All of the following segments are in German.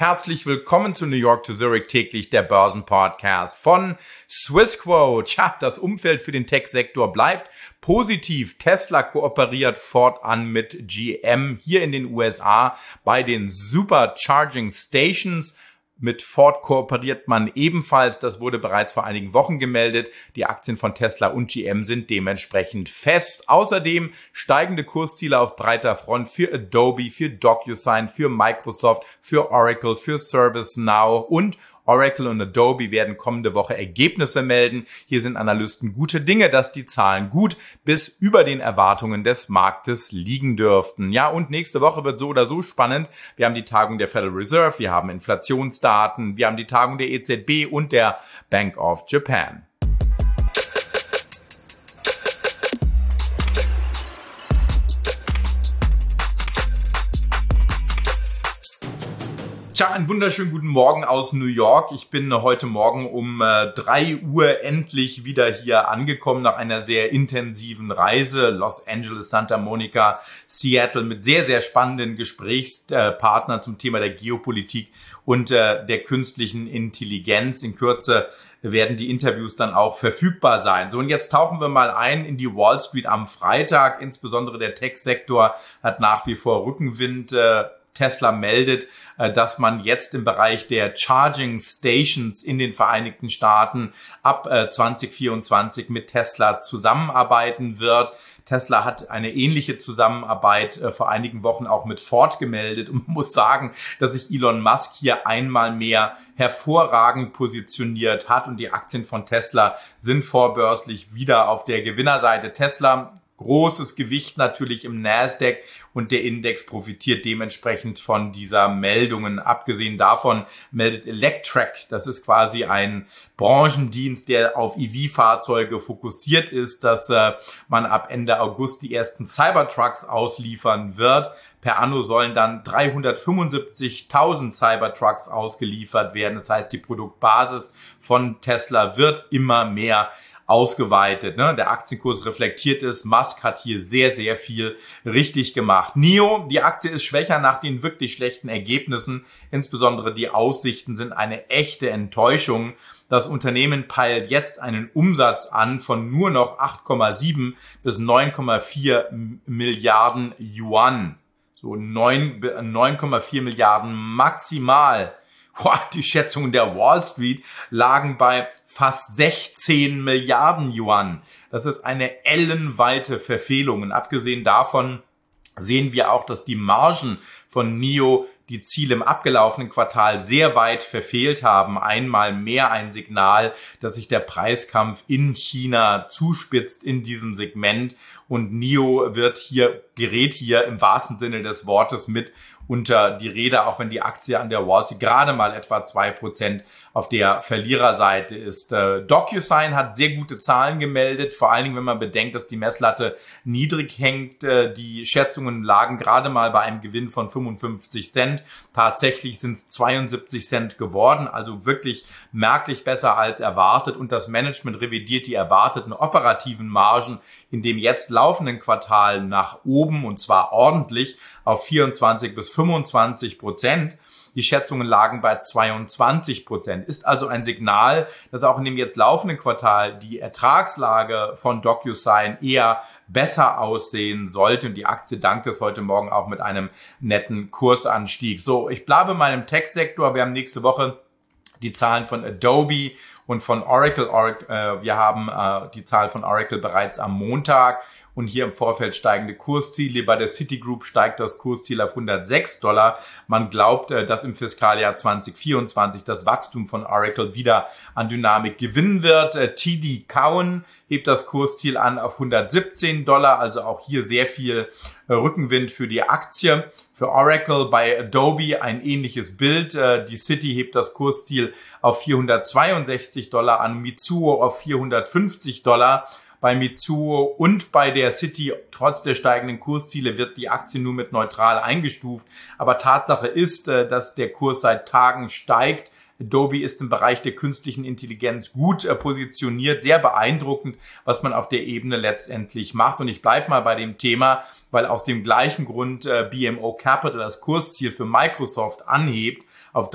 Herzlich willkommen zu New York to Zurich täglich, der Börsenpodcast von Swissquote. Tja, das Umfeld für den Tech-Sektor bleibt positiv. Tesla kooperiert fortan mit GM hier in den USA bei den Supercharging Stations. Mit Ford kooperiert man ebenfalls, das wurde bereits vor einigen Wochen gemeldet. Die Aktien von Tesla und GM sind dementsprechend fest. Außerdem steigende Kursziele auf breiter Front für Adobe, für DocuSign, für Microsoft, für Oracle, für ServiceNow und Oracle und Adobe werden kommende Woche Ergebnisse melden. Hier sind Analysten gute Dinge, dass die Zahlen gut bis über den Erwartungen des Marktes liegen dürften. Ja, und nächste Woche wird so oder so spannend. Wir haben die Tagung der Federal Reserve, wir haben Inflationsdaten, wir haben die Tagung der EZB und der Bank of Japan. Tja, einen wunderschönen guten Morgen aus New York. Ich bin heute Morgen um 3 Uhr endlich wieder hier angekommen nach einer sehr intensiven Reise. Los Angeles, Santa Monica, Seattle mit sehr, sehr spannenden Gesprächspartnern zum Thema der Geopolitik und der künstlichen Intelligenz. In Kürze werden die Interviews dann auch verfügbar sein. So, und jetzt tauchen wir mal ein in die Wall Street am Freitag. Insbesondere der Tech-Sektor hat nach wie vor Rückenwind. Tesla meldet, dass man jetzt im Bereich der Charging Stations in den Vereinigten Staaten ab 2024 mit Tesla zusammenarbeiten wird. Tesla hat eine ähnliche Zusammenarbeit vor einigen Wochen auch mit Ford gemeldet und muss sagen, dass sich Elon Musk hier einmal mehr hervorragend positioniert hat und die Aktien von Tesla sind vorbörslich wieder auf der Gewinnerseite. Tesla großes Gewicht natürlich im Nasdaq und der Index profitiert dementsprechend von dieser Meldungen. Abgesehen davon meldet Electrek, das ist quasi ein Branchendienst, der auf EV-Fahrzeuge fokussiert ist, dass man ab Ende August die ersten Cybertrucks ausliefern wird. Per anno sollen dann 375.000 Cybertrucks ausgeliefert werden. Das heißt, die Produktbasis von Tesla wird immer mehr ausgeweitet. Der Aktienkurs reflektiert es. Musk hat hier sehr, sehr viel richtig gemacht. NIO, die Aktie ist schwächer nach den wirklich schlechten Ergebnissen. Insbesondere die Aussichten sind eine echte Enttäuschung. Das Unternehmen peilt jetzt einen Umsatz an von nur noch 8,7 bis 9,4 Milliarden Yuan. So 9,4 Milliarden maximal. Die Schätzungen der Wall Street lagen bei fast 16 Milliarden Yuan. Das ist eine ellenweite Verfehlung. Und abgesehen davon sehen wir auch, dass die Margen von NIO die Ziele im abgelaufenen Quartal sehr weit verfehlt haben. Einmal mehr ein Signal, dass sich der Preiskampf in China zuspitzt in diesem Segment. Und NIO gerät hier im wahrsten Sinne des Wortes mit unter die Räder, auch wenn die Aktie an der Wall Street gerade mal etwa 2% auf der Verliererseite ist. DocuSign hat sehr gute Zahlen gemeldet, vor allen Dingen, wenn man bedenkt, dass die Messlatte niedrig hängt. Die Schätzungen lagen gerade mal bei einem Gewinn von 55 Cent. Tatsächlich sind es 72 Cent geworden, also wirklich merklich besser als erwartet. Und das Management revidiert die erwarteten operativen Margen in dem jetzt laufenden Quartal nach oben, und zwar ordentlich auf 24 bis 25%. Die Schätzungen lagen bei 22%. Ist also ein Signal, dass auch in dem jetzt laufenden Quartal die Ertragslage von DocuSign eher besser aussehen sollte. Und die Aktie dankt es heute Morgen auch mit einem netten Kursanstieg. So, ich bleibe in meinem Tech-Sektor. Wir haben nächste Woche die Zahlen von Adobe und von Oracle. Wir haben die Zahl von Oracle bereits am Montag. Und hier im Vorfeld steigende Kursziele. Bei der Citigroup steigt das Kursziel auf $106. Man glaubt, dass im Fiskaljahr 2024 das Wachstum von Oracle wieder an Dynamik gewinnen wird. TD Cowen hebt das Kursziel an auf $117. Also auch hier sehr viel Rückenwind für die Aktie. Für Oracle bei Adobe ein ähnliches Bild. Die Citi hebt das Kursziel auf $462 an, Mitsuo auf $450. Bei Mitsuo und bei der Citi, trotz der steigenden Kursziele, wird die Aktie nur mit neutral eingestuft. Aber Tatsache ist, dass der Kurs seit Tagen steigt. Adobe ist im Bereich der künstlichen Intelligenz gut positioniert, sehr beeindruckend, was man auf der Ebene letztendlich macht. Und ich bleibe mal bei dem Thema, weil aus dem gleichen Grund BMO Capital das Kursziel für Microsoft anhebt auf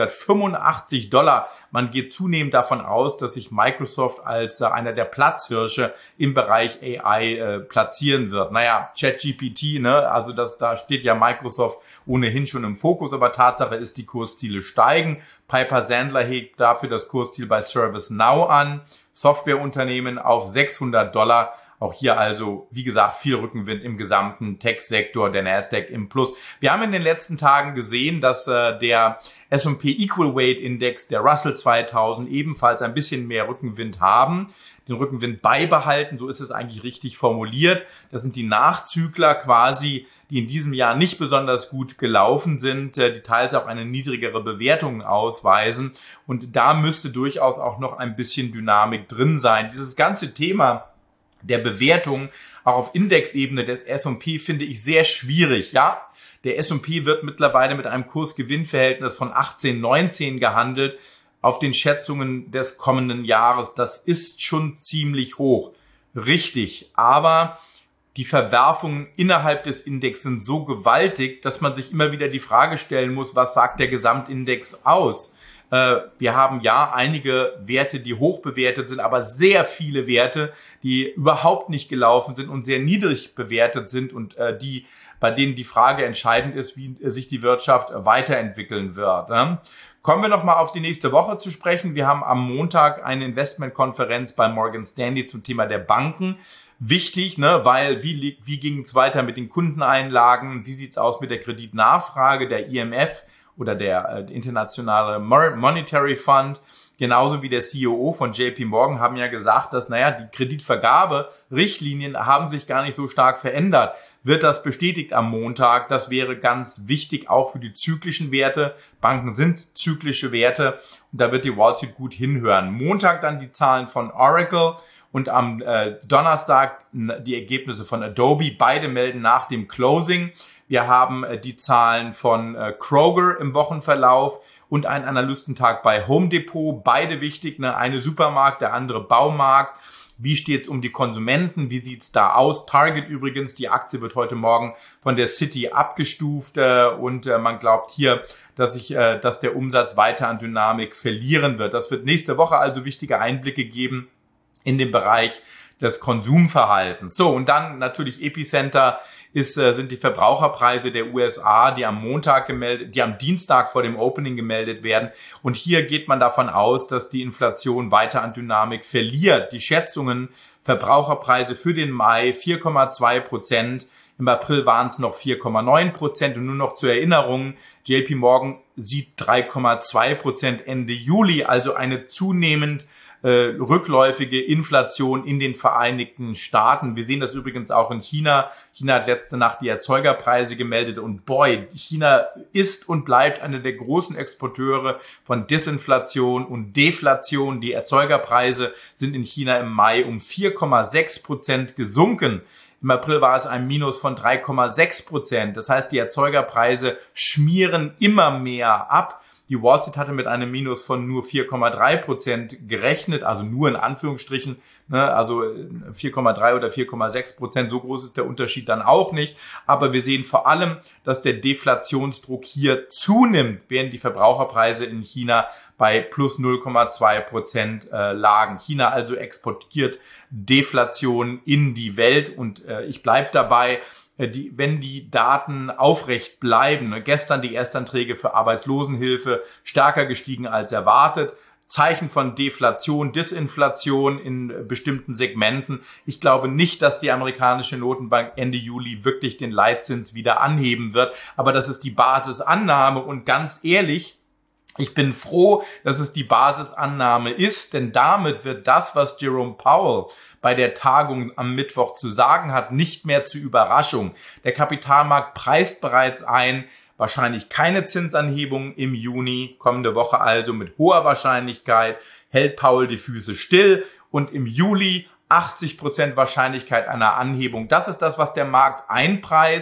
$385. Man geht zunehmend davon aus, dass sich Microsoft als einer der Platzhirsche im Bereich AI platzieren wird. Naja, ChatGPT, also da steht ja Microsoft ohnehin schon im Fokus, aber Tatsache ist, die Kursziele steigen. Piper Sandler hebt dafür das Kursziel bei ServiceNow an. Softwareunternehmen auf $600. Auch hier also, wie gesagt, viel Rückenwind im gesamten Tech-Sektor, der Nasdaq im Plus. Wir haben in den letzten Tagen gesehen, dass der S&P Equal Weight Index, der Russell 2000, ebenfalls ein bisschen mehr Rückenwind haben. Den Rückenwind beibehalten, so ist es eigentlich richtig formuliert. Das sind die Nachzügler quasi, die in diesem Jahr nicht besonders gut gelaufen sind, die teils auch eine niedrigere Bewertung ausweisen. Und da müsste durchaus auch noch ein bisschen Dynamik drin sein. Dieses ganze Thema der Bewertung auch auf Indexebene des S&P finde ich sehr schwierig. Ja, der S&P wird mittlerweile mit einem Kurs-Gewinn-Verhältnis von 18-19 gehandelt auf den Schätzungen des kommenden Jahres. Das ist schon ziemlich hoch. Richtig, aber die Verwerfungen innerhalb des Index sind so gewaltig, dass man sich immer wieder die Frage stellen muss, was sagt der Gesamtindex aus? Wir haben ja einige Werte, die hoch bewertet sind, aber sehr viele Werte, die überhaupt nicht gelaufen sind und sehr niedrig bewertet sind und bei denen die Frage entscheidend ist, wie sich die Wirtschaft weiterentwickeln wird. Kommen wir nochmal auf die nächste Woche zu sprechen. Wir haben am Montag eine Investmentkonferenz bei Morgan Stanley zum Thema der Banken. Wichtig, weil wie ging es weiter mit den Kundeneinlagen? Wie sieht's aus mit der Kreditnachfrage der IMF? Oder der internationale Monetary Fund, genauso wie der CEO von JP Morgan haben ja gesagt, dass, die Kreditvergabe-Richtlinien haben sich gar nicht so stark verändert. Wird das bestätigt am Montag? Das wäre ganz wichtig, auch für die zyklischen Werte. Banken sind zyklische Werte und da wird die Wall Street gut hinhören. Montag dann die Zahlen von Oracle und am Donnerstag die Ergebnisse von Adobe. Beide melden nach dem Closing. Wir haben die Zahlen von Kroger im Wochenverlauf und einen Analystentag bei Home Depot. Beide wichtig, eine Supermarkt, der andere Baumarkt. Wie steht es um die Konsumenten? Wie sieht's da aus? Target übrigens, die Aktie wird heute Morgen von der Citi abgestuft und man glaubt hier, dass der Umsatz weiter an Dynamik verlieren wird. Das wird nächste Woche also wichtige Einblicke geben in den Bereich des Konsumverhaltens. So, und dann natürlich Epicenter sind die Verbraucherpreise der USA, die am Dienstag vor dem Opening gemeldet werden. Und hier geht man davon aus, dass die Inflation weiter an Dynamik verliert. Die Schätzungen, Verbraucherpreise für den Mai 4,2%. Im April waren es noch 4,9%. Und nur noch zur Erinnerung, JP Morgan sieht 3,2% Ende Juli, also eine zunehmend rückläufige Inflation in den Vereinigten Staaten. Wir sehen das übrigens auch in China. China hat letzte Nacht die Erzeugerpreise gemeldet und China ist und bleibt einer der großen Exporteure von Disinflation und Deflation. Die Erzeugerpreise sind in China im Mai um 4,6% gesunken. Im April war es ein Minus von 3,6%. Das heißt, die Erzeugerpreise schmieren immer mehr ab. Die Wall Street hatte mit einem Minus von nur 4,3% gerechnet, also nur in Anführungsstrichen, also 4,3 oder 4,6%, so groß ist der Unterschied dann auch nicht. Aber wir sehen vor allem, dass der Deflationsdruck hier zunimmt, während die Verbraucherpreise in China bei plus 0,2% lagen. China also exportiert Deflation in die Welt und ich bleibe dabei, wenn die Daten aufrecht bleiben. Gestern die Erstanträge für Arbeitslosenhilfe stärker gestiegen als erwartet. Zeichen von Deflation, Disinflation in bestimmten Segmenten. Ich glaube nicht, dass die amerikanische Notenbank Ende Juli wirklich den Leitzins wieder anheben wird. Aber das ist die Basisannahme und ganz ehrlich, ich bin froh, dass es die Basisannahme ist, denn damit wird das, was Jerome Powell bei der Tagung am Mittwoch zu sagen hat, nicht mehr zur Überraschung. Der Kapitalmarkt preist bereits ein, wahrscheinlich keine Zinsanhebung im Juni, kommende Woche also mit hoher Wahrscheinlichkeit, hält Powell die Füße still und im Juli 80% Wahrscheinlichkeit einer Anhebung. Das ist das, was der Markt einpreist.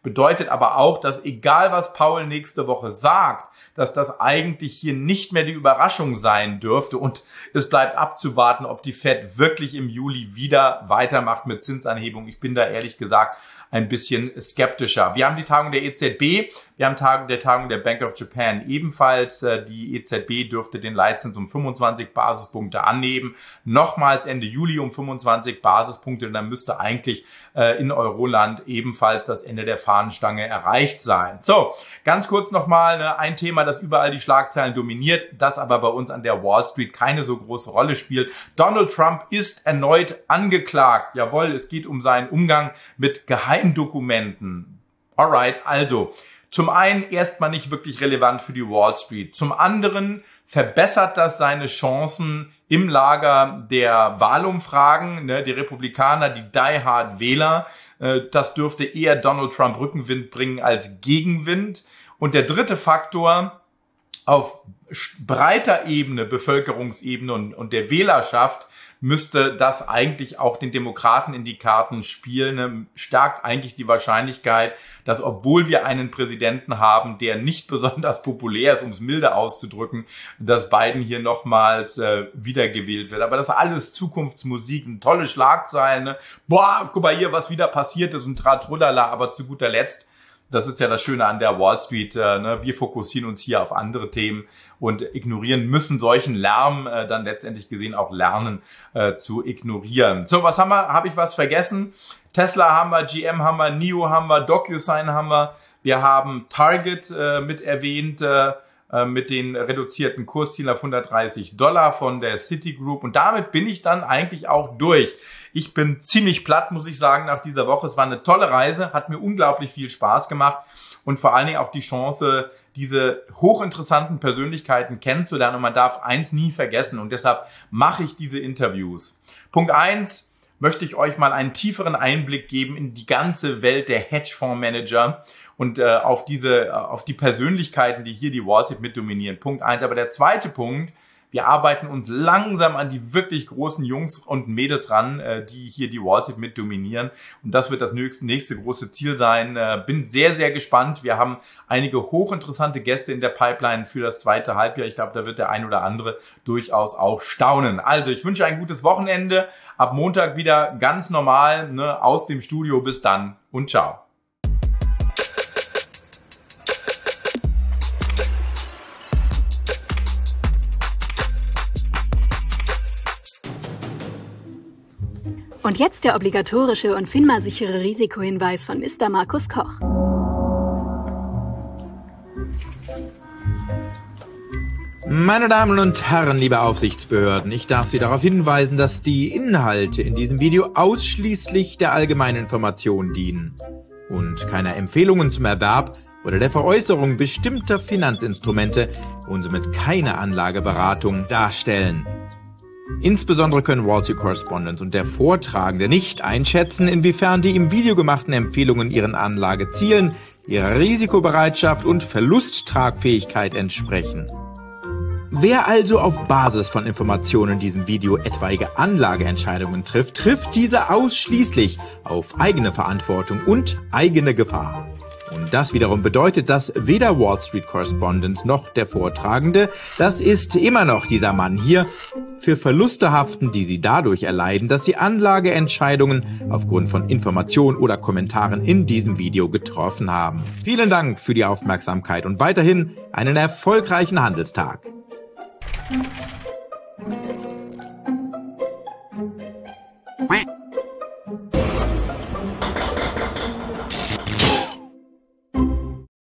bedeutet aber auch, dass egal was Powell nächste Woche sagt, dass das eigentlich hier nicht mehr die Überraschung sein dürfte und es bleibt abzuwarten, ob die Fed wirklich im Juli wieder weitermacht mit Zinsanhebung. Ich bin da ehrlich gesagt ein bisschen skeptischer. Wir haben die Tagung der EZB, wir haben die Tagung der Bank of Japan ebenfalls. Die EZB dürfte den Leitzins um 25 Basispunkte anheben. Nochmals Ende Juli um 25 Basispunkte. Dann müsste eigentlich in Euroland ebenfalls das Ende der Fahnenstange erreicht sein. So, ganz kurz nochmal ein Thema, das überall die Schlagzeilen dominiert, das aber bei uns an der Wall Street keine so große Rolle spielt. Donald Trump ist erneut angeklagt. Jawohl, es geht um seinen Umgang mit Geheimdokumenten. Alright, also zum einen erstmal nicht wirklich relevant für die Wall Street. Zum anderen verbessert das seine Chancen im Lager der Wahlumfragen. Die Republikaner, die Die-Hard-Wähler, das dürfte eher Donald Trump Rückenwind bringen als Gegenwind. Und der dritte Faktor, auf breiter Ebene, Bevölkerungsebene und der Wählerschaft, müsste das eigentlich auch den Demokraten in die Karten spielen. Stärkt eigentlich die Wahrscheinlichkeit, dass obwohl wir einen Präsidenten haben, der nicht besonders populär ist, um es milde auszudrücken, dass Biden hier nochmals wiedergewählt wird. Aber das ist alles Zukunftsmusik, eine tolle Schlagzeile. Boah, guck mal hier, was wieder passiert ist und Tratrulala. Aber zu guter Letzt, das ist ja das Schöne an der Wall Street. Wir fokussieren uns hier auf andere Themen und ignorieren müssen solchen Lärm dann letztendlich gesehen auch lernen zu ignorieren. So, was haben wir? Habe ich was vergessen? Tesla haben wir, GM haben wir, NIO haben wir, DocuSign haben wir. Wir haben Target mit erwähnt mit den reduzierten Kurszielen auf $130 von der Citigroup. Und damit bin ich dann eigentlich auch durch. Ich bin ziemlich platt, muss ich sagen, nach dieser Woche. Es war eine tolle Reise, hat mir unglaublich viel Spaß gemacht und vor allen Dingen auch die Chance, diese hochinteressanten Persönlichkeiten kennenzulernen. Und man darf eins nie vergessen und deshalb mache ich diese Interviews. Punkt 1, möchte ich euch mal einen tieferen Einblick geben in die ganze Welt der Hedgefondsmanager und auf die Persönlichkeiten, die hier die Wall Street mit dominieren. Punkt 1. Aber der zweite Punkt, wir arbeiten uns langsam an die wirklich großen Jungs und Mädels ran, die hier die Wall Street mit dominieren. Und das wird das nächste große Ziel sein. Bin sehr, sehr gespannt. Wir haben einige hochinteressante Gäste in der Pipeline für das zweite Halbjahr. Ich glaube, da wird der ein oder andere durchaus auch staunen. Also, ich wünsche ein gutes Wochenende. Ab Montag wieder ganz normal aus dem Studio. Bis dann und ciao. Und jetzt der obligatorische und FINMA-sichere Risikohinweis von Mr. Markus Koch. Meine Damen und Herren, liebe Aufsichtsbehörden, ich darf Sie darauf hinweisen, dass die Inhalte in diesem Video ausschließlich der allgemeinen Information dienen und keine Empfehlungen zum Erwerb oder der Veräußerung bestimmter Finanzinstrumente und somit keine Anlageberatung darstellen. Insbesondere können Wall Street Correspondent und der Vortragende nicht einschätzen, inwiefern die im Video gemachten Empfehlungen ihren Anlagezielen, ihrer Risikobereitschaft und Verlusttragfähigkeit entsprechen. Wer also auf Basis von Informationen in diesem Video etwaige Anlageentscheidungen trifft, trifft diese ausschließlich auf eigene Verantwortung und eigene Gefahr. Und das wiederum bedeutet, dass weder Wall Street Correspondent noch der Vortragende, das ist immer noch dieser Mann hier, für Verluste haften, die sie dadurch erleiden, dass sie Anlageentscheidungen aufgrund von Informationen oder Kommentaren in diesem Video getroffen haben. Vielen Dank für die Aufmerksamkeit und weiterhin einen erfolgreichen Handelstag.